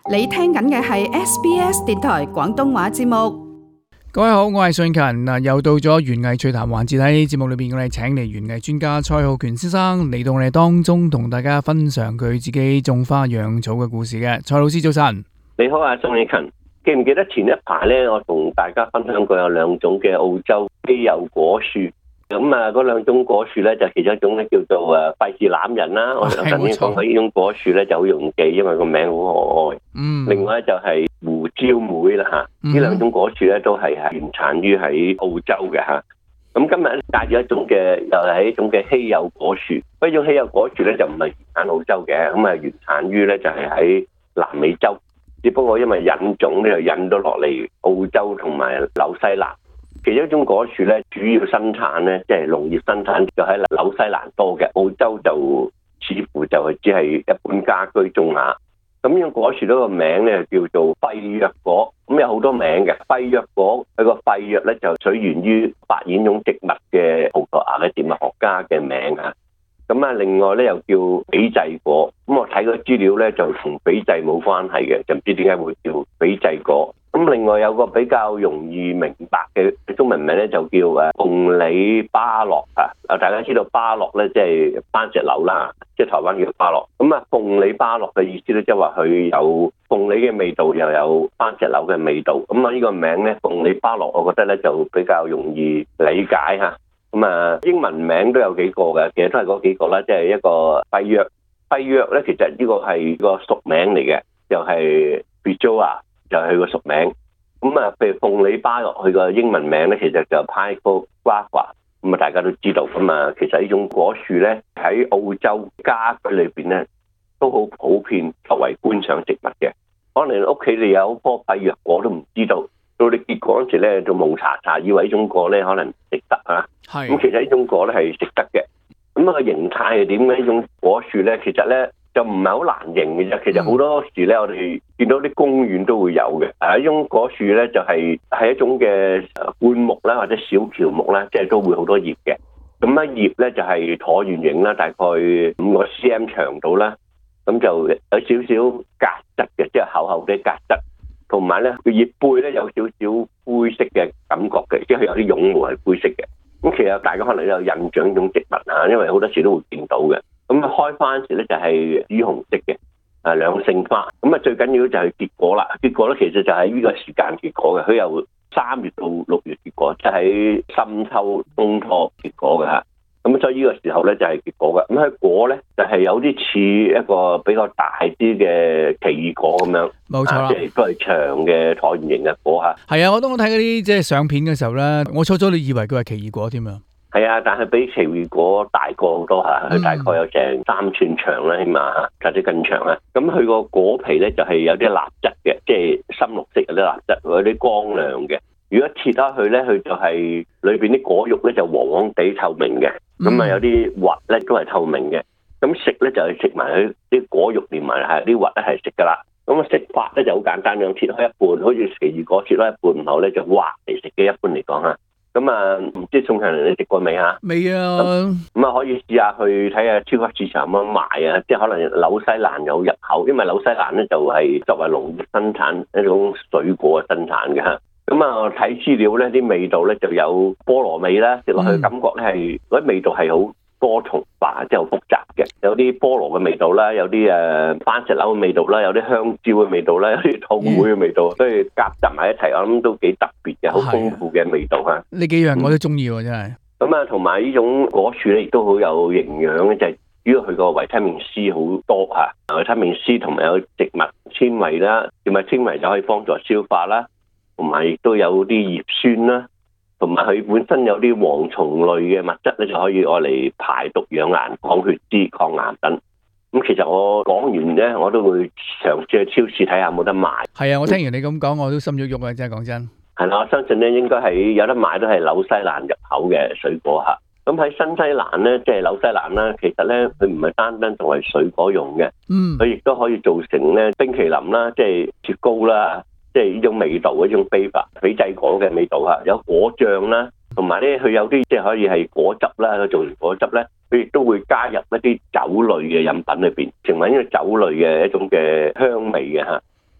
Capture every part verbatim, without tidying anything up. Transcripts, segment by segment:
你聽緊嘅係 S B S 電台廣東話節目。 各位好，我係信勤嗱，又到咗園藝趣談環節。喺節目裏邊，我哋請嚟園藝專家蔡浩權先生嚟到我哋當中，同大家分享佢自己種花養草嘅故事嘅。蔡老師早晨。 你好啊，宋禮勤，記唔記得前一排咧，我同大家分享過有兩種嘅澳洲稀有果樹。咁啊，嗰兩種果樹咧，就其中一種咧叫做誒費事攬人啦。我頭先講過呢種果樹咧就好容易記，因為個名好可愛。嗯。另外咧就係胡椒梅啦嚇，呢兩種果樹咧都係原產於喺澳洲嘅嚇。咁今日帶咗一種嘅，又係一種嘅稀有果樹。呢種稀有果樹咧就唔係原產澳洲嘅，咁啊原產於咧就係喺南美洲。只不過因為引種咧就引咗落嚟澳洲同埋紐西蘭。其中一種果樹咧，主要生產咧，即係農業生產就喺紐西蘭多嘅，澳洲就似乎就係只係一般家居種下。咁呢種果樹嗰個名咧叫做廢藥果，咁有好多名嘅。廢藥果佢個廢藥咧就取源於發現種植物嘅葡萄牙嘅植物學家嘅名啊。咁啊，另外咧又叫斐濟果。咁我睇個資料咧就同斐濟冇關係嘅，就唔知點解會叫斐濟果。咁另外有個比較容易明白嘅中文名咧，就叫誒鳳梨芭樂啊！啊，大家知道芭樂咧，即係番石榴啦，即係台灣叫芭樂。咁啊，鳳梨芭樂嘅意思咧，即係話佢有鳳梨嘅味道，又有番石榴嘅味道。咁啊，呢個名咧，鳳梨芭樂，我覺得咧就比較容易理解嚇。咁啊，英文名都有幾個嘅，其實都係嗰幾個啦，即係一個廢藥。廢藥咧，其實呢個係個屬名嚟嘅，就係 Bijoa。就係佢個屬名，咁啊，譬如鳳梨芭樂，佢個英文名咧，其實就 Pico Guava， 咁啊，大家都知道咁啊。其實呢種果樹咧，喺澳洲家居裏邊咧，都好普遍作為觀賞植物嘅。可能屋企你有棵廢藥果都唔知道，到你結果嗰時咧，就蒙查查，以為呢種果咧可能食得啊。係。咁其實呢種果咧係食得嘅。咁啊，個形態係點嘅？呢種果樹咧，其實咧。就唔係好難認嘅啫，其實好多時咧，我哋見到啲公園都會有嘅。啊，呢種果樹咧就係係一種嘅灌木啦，或者小喬木啦，即係都會好多葉嘅。咁咧葉咧就係橢圓形啦，大概五個 cm 長度啦。咁就有少少革質嘅，即係厚厚嘅革質。同埋咧個葉背咧有少少灰色嘅感覺嘅，即係有啲絨毛係灰色嘅。咁其實大家可能都有印象呢種植物啊，因為好多時都會見到嘅。咁開花時咧就係紫紅色嘅，啊兩性花。咁啊最緊要就係結果啦。結果咧其實就喺呢個時間結果嘅，佢由三月到六月結果，即係喺深秋冬初結果嘅嚇。咁所以呢個時候咧就係結果嘅。咁佢果咧就係有啲似一個比較大啲嘅奇異果咁樣， 冇錯啦， 即係都係長嘅橢圓形嘅果嚇。 係啊，我當我睇嗰啲即係相片嘅時候咧，我初初你以為佢係奇異果添啊。 係啊，但係比奇異果大個好多嚇，佢大概有成三寸長啦，起碼嚇，或者更長啊。咁佢個果皮咧就係有啲蠟質嘅，即係深綠色有啲蠟質，有啲光亮嘅。如果切開佢咧，佢就係裏邊啲果肉咧就黃黃地透明嘅，咁啊有啲核咧都係透明嘅。咁食咧就係食埋佢啲果肉連埋係啲核咧係食噶啦。咁啊食法咧就好簡單，咁切開一半，好似奇異果切開一半，然後咧就挖嚟食嘅。一般嚟講嚇。咁啊，唔知宋勤你食過未啊？ 未啊。 咁啊，可以試下去睇下超級市場咁樣賣啊，即係可能紐西蘭有入口，因為紐西蘭咧就係作為農業生產一種水果嘅生產嘅嚇。咁啊，睇資料咧，啲味道咧就有菠蘿味啦，食落去感覺咧係嗰啲味道係好多重化，即係好複雜嘅，有啲菠蘿嘅味道啦，有啲誒番石榴嘅味道啦，有啲香蕉嘅味道啦，有啲草莓嘅味道，所以夾雜埋一齊，我諗都幾特別嘅，好豐富嘅味道嚇。 呢幾樣我都中意喎，真係。 咁啊，同埋呢種果樹咧，亦都好有營養嘅，就係主要佢個維他命 C 好多嚇，維他命 C 同埋有植物纖維啦，植物纖維就可以幫助消化啦，同埋亦都有啲葉酸啦。同埋佢本身有啲蝗蟲類嘅物質咧，就可以愛嚟排毒養顏、降血脂、抗癌等。咁其實我講完咧，我都會嘗試去超市睇下有冇得賣。 係啊，我聽完你咁講，我都心喐喐啊！真係講真。 係啦，我相信咧應該係有得賣，都係紐西蘭入口嘅水果嚇。咁喺新西蘭咧，即係紐西蘭啦，其實咧佢唔係單單作為水果用嘅，嗯，佢亦都可以做成咧冰淇淋啦，即係雪糕啦。即係呢種味道，呢種秘法，斐濟果嘅味道嚇，有果醬啦，同埋咧佢有啲即係可以係果汁啦，佢做完果汁咧，佢亦都會加入一啲酒類嘅飲品裏邊，成為呢個酒類嘅一種嘅香味嘅嚇。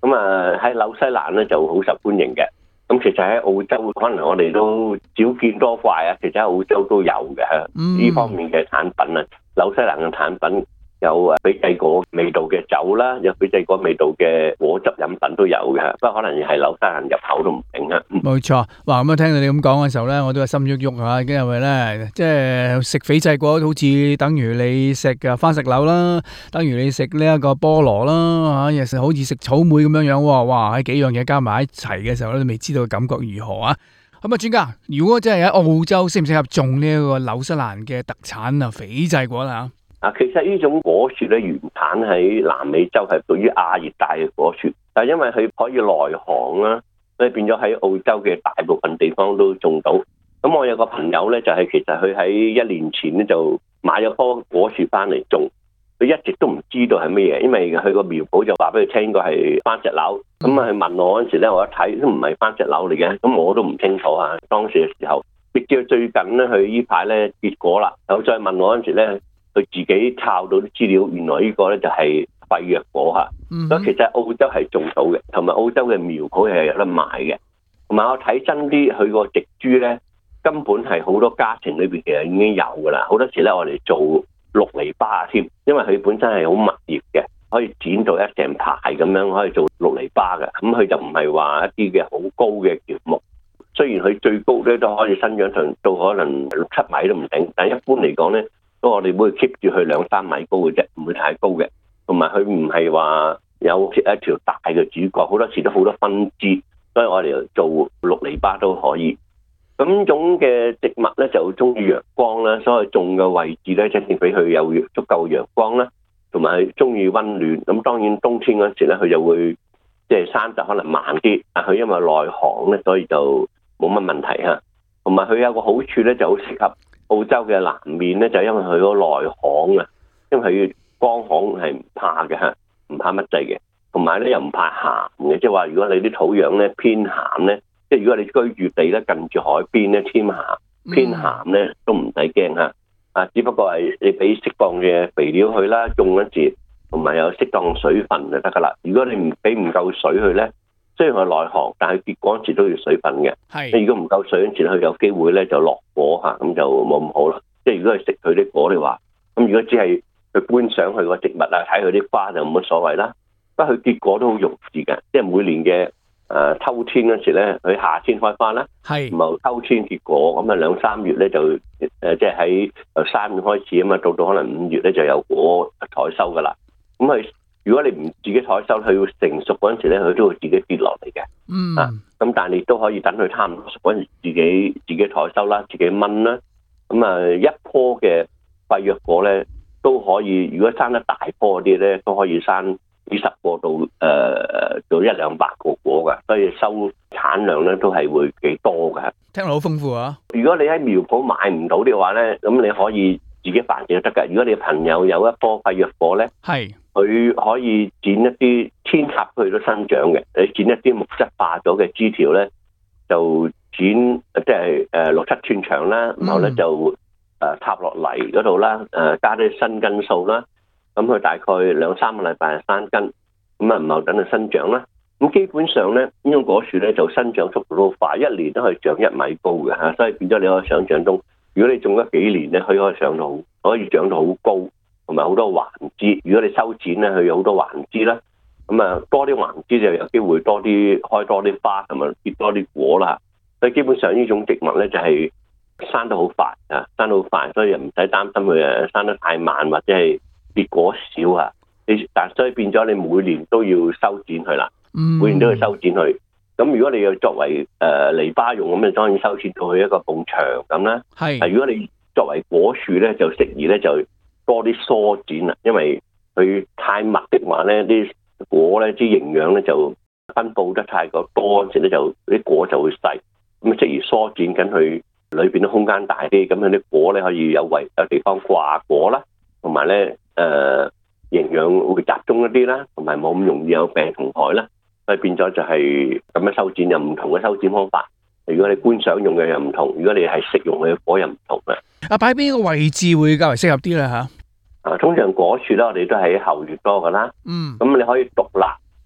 咁啊喺紐西蘭咧就好受歡迎嘅。咁其實喺澳洲可能我哋都少見多怪啊，其實喺澳洲都有嘅嚇，呢、嗯、方面嘅產品啊，紐西蘭嘅產品有誒斐濟果味道嘅酒啦，有斐濟果味道嘅果汁飲品都有嘅，不過可能係紐西蘭入口都唔定啊。 冇錯，哇！咁啊，聽到你咁講嘅時候咧，我都係心喐喐嚇，因為咧，即係食斐濟果好似等於你食嘅番石榴啦，等於你食呢一個菠蘿啦嚇，又食好似食草莓咁樣樣喎，哇！喺幾樣嘢加埋一齊嘅時候咧，你未知道感覺如何啊？咁啊，專家，如果真係喺澳洲適唔適合種呢一個紐西蘭嘅特產啊斐濟果啦嚇？ 啊，其實呢種果樹咧原產喺南美洲，係屬於亞熱帶嘅果樹，但係因為佢可以耐寒啦，所以變咗喺澳洲嘅大部分地方都種到。咁我有個朋友咧，就係、是、其實佢喺一年前咧就買咗棵果樹翻嚟種，佢一直都唔知道係乜嘢，因為佢個苗圃就話俾佢聽應該係番石榴。咁啊，佢問我嗰時咧，我一睇都唔係番石榴嚟嘅，咁我都唔清楚啊。當時嘅時候，直至最近咧，佢呢排咧結果啦，又再問我嗰時咧。佢自己抄到啲資料，原來呢個咧就係廢藥果嚇，嗯、所以其實澳洲係種到嘅，同埋澳洲嘅苗圃係有得賣嘅。同埋我睇真啲，佢個植株咧根本係好多家庭裏邊其實已經有㗎啦。好多時咧我哋做綠籬笆添，因為佢本身係好密葉嘅，可以剪到一成排咁樣可以做綠籬笆嘅。咁佢就唔係話一啲嘅好高嘅喬木，雖然佢最高咧都可以生長到到可能六七米都唔定，但係一般嚟講咧。都我哋會 keep 住佢兩三米高嘅啫，唔會太高嘅。同埋佢唔係話有一條大嘅主角，好多時都好多分支，所以我哋做綠籬笆都可以。咁種嘅植物咧就中意陽光啦，所以種嘅位置咧，即係俾佢有足夠陽光啦，同埋佢中意溫暖。咁當然冬天嗰時咧，佢就會即係生得可能慢啲，但佢因為耐寒咧，所以就冇乜問題嚇。同埋佢有個好處咧，就好適合。澳洲嘅南面咧，就因為佢個耐旱啊，因為佢乾旱係唔怕嘅嚇，唔怕乜滯嘅，同埋咧又唔怕鹹嘅，即係話如果你啲土壤咧偏鹹咧，即係如果你居住地咧近住海邊咧偏鹹偏鹹咧都唔使驚嚇，啊，只不過係你俾適當嘅肥料佢啦，種一節，同埋有適當水分就得噶啦。如果你唔俾唔夠水佢咧，雖然佢耐寒，但係結果嗰時都要水分嘅。係，你如果唔夠水嗰時，佢有機會咧就落果嚇，咁就冇咁好啦。即係如果係食佢啲果，你話咁，如果只係去觀賞佢個植物啊，睇佢啲花就冇乜所謂啦。不過佢結果都好容易嘅，即係每年嘅誒、呃、秋天嗰時咧，佢夏天開花啦，係，然後秋天結果，咁啊兩三月咧就誒、呃、即係喺由三月開始啊嘛，到到可能五月咧就有果採收噶啦。咁佢如果你唔自己採收，佢要成熟嗰陣時咧，佢都會自己跌落嚟嘅。嗯，啊，咁但係你都可以等佢差唔多熟嗰陣時，自己自己採收啦，自己炆啦。咁啊，一棵嘅廢藥果咧都可以，如果生得大棵啲咧，都可以生幾十個到誒、呃、到一兩百個果㗎，所以收產量咧都係會幾多㗎。 聽落好豐富啊！如果你喺苗圃買唔到嘅話咧，咁你可以自己繁殖都得㗎。如果你朋友有一棵廢藥果咧，係。佢可以剪一啲天插佢都生長嘅，你剪一啲木質化咗嘅枝條咧，就剪即係誒六七寸長啦，然後咧就誒插落泥嗰度啦，誒加啲新根數啦，咁佢大概兩三個禮拜生根，咁啊然後等佢生長啦。咁基本上咧呢種果樹咧就生長速度都好快，一年都可以長一米高嘅嚇，所以變咗你可以想象到，如果你種咗幾年咧，佢可以上到可以長到好高。同埋好多環枝，如果你修剪咧，佢有好多環枝啦，咁啊多啲環枝就有機會多啲開多啲花，同埋結多啲果啦。所以基本上呢種植物咧就係生得好快啊，生得好快，所以又唔使擔心佢誒生得太慢或者係結果少啊。你但所以變咗你每年都要修剪佢啦，每年都要修剪佢。咁如果你要作為誒籬笆用，咁你當然修剪到佢一個埲牆咁啦。係，如果你作為果樹咧，就適宜咧就多啲疏剪啦，因為佢太密的話咧，啲果咧啲營養咧就分佈得太過多，嗰時咧就啲果就會細。咁適宜疏剪緊佢裏邊嘅空間大啲，咁樣啲果咧可以有位有地方掛果啦，同埋咧誒營養會集中一啲啦，同埋冇咁容易有病蟲害啦。所以變咗就係咁樣修剪，有唔同嘅修剪方法。如果你觀賞用嘅又唔同，如果你係食用嘅果又唔同嘅。 啊，擺邊個位置會較為適合啲咧嚇？ 啊，通常果樹咧，我哋都喺後院多噶啦。嗯。咁你可以獨立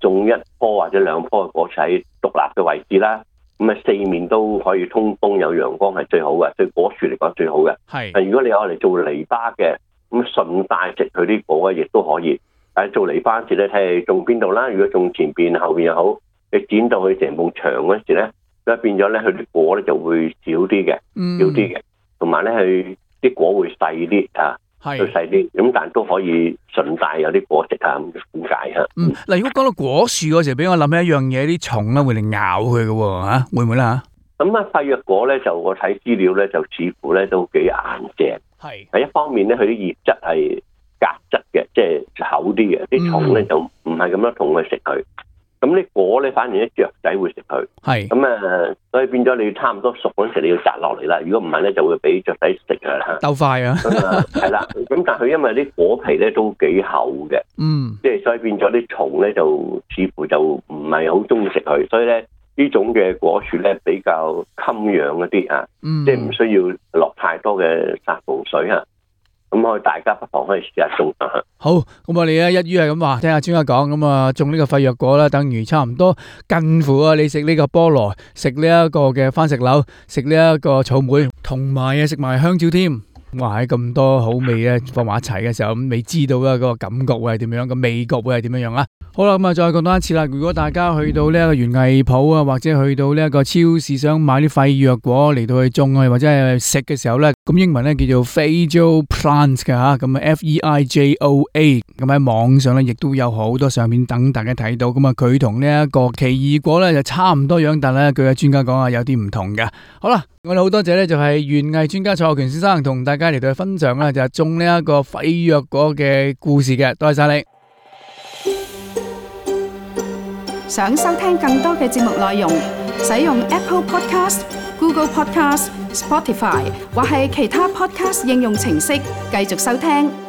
種一棵或者兩棵嘅果樹喺獨立嘅位置啦。咁啊，四面都可以通風有陽光係最好嘅，對果樹嚟講最好嘅。 係。 但如果你攞嚟做籬笆嘅，咁順帶食佢啲果咧，亦都可以。但係做籬笆時咧，睇你種邊度啦。如果種前邊後邊又好，你剪到佢成埲牆嗰時咧，咁變咗咧，佢啲果咧就會少啲嘅，少啲嘅，同埋咧佢啲果會細啲啊。係細啲，咁但係都可以順帶有啲果實啊，咁點解啊？ 嗯，嗱，如果講到果樹嗰時候，俾我諗起一樣嘢，啲蟲咧會嚟咬佢嘅喎，嚇會唔會啦？咁啊，廢藥果咧就我睇資料咧，就似乎咧都幾硬淨。係。係一方面咧，佢啲葉質係夾質嘅，即係厚啲嘅，啲蟲咧就唔係咁樣同佢食佢。咁啲果咧，反而啲雀仔會食佢。係。咁啊，所以變咗你差唔多熟嗰陣時，你要摘落嚟啦。如果唔係咧，就會俾雀仔食㗎啦。鬥快啊！係啦。咁但係佢因為啲果皮咧都幾厚嘅。嗯。即係所以變咗啲蟲咧，就似乎就唔係好中意食佢。所以咧呢種嘅果樹咧比較襟養一啲啊。嗯。即係唔需要落太多嘅殺蟲水啊。咁我哋大家不妨可以試下種下。好，咁我哋咧一於係咁話，聽下專家講，咁啊種呢個廢藥果啦，等於差唔多近乎啊你食呢個菠蘿，食呢一個嘅番石榴，食呢一個草莓，同埋啊食埋香蕉添。哇！喺咁多好味咧放埋一齊嘅時候，咁未知道啊個感覺會係點樣，個味覺會係點樣樣啊？好啦，咁啊再講多一次啦。如果大家去到呢一個園藝鋪啊，或者去到呢一個超市想買啲廢藥果嚟到去種啊，或者係食嘅時候咧，咁英文咧叫做 Feijoa Plant 嘅吓，咁啊 F E I J O A， 咁喺網上咧亦都有好多相片等大家睇到。咁啊佢同呢一個奇異果咧就差唔多樣，但係咧據嘅專家講啊有啲唔同嘅。好啦，我哋好多謝咧就係園藝專家蔡浩權先生同大家嚟到去分享啦，就係種呢一個廢藥果嘅故事嘅。多謝晒你。 想收聽更多嘅節目內容，使用 Apple Podcast、Google Podcast、Spotify 或係其他 Podcast 應用程式繼續收聽。